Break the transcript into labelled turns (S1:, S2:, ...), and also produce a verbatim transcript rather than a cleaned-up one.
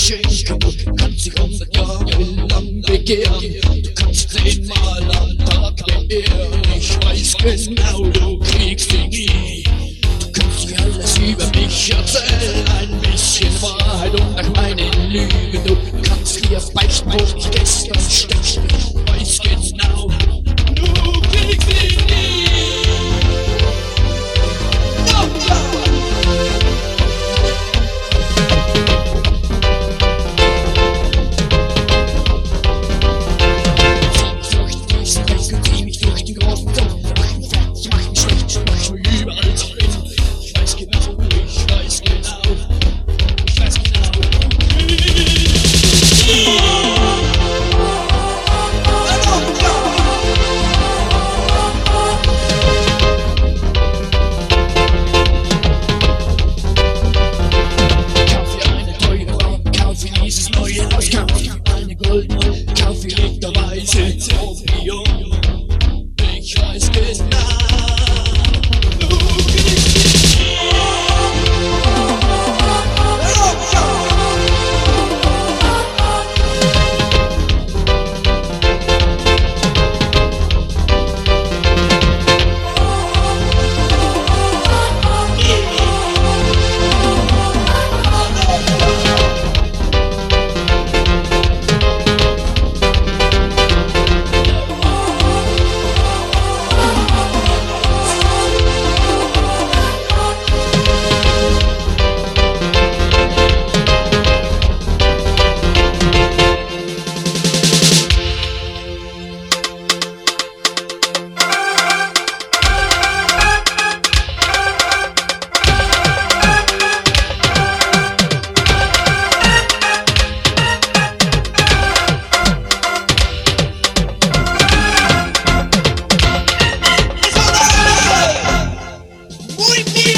S1: schenken. Du kannst sie hundert Jahre lang begehren. Du kannst zehnmal am Tag beehren. Ich weiß genau, du kriegst sie nie. Du kannst dir alles über mich erzählen. Ein bisschen Wahrheit und nach meinen Lügen. Du kannst mir beichten, wo ich gestern steckte. Ich weiß genau, du kriegst sie nie. Kaffeeliterweise Opium. Ich weiß genau, du kriegst sie nie. Muy bien.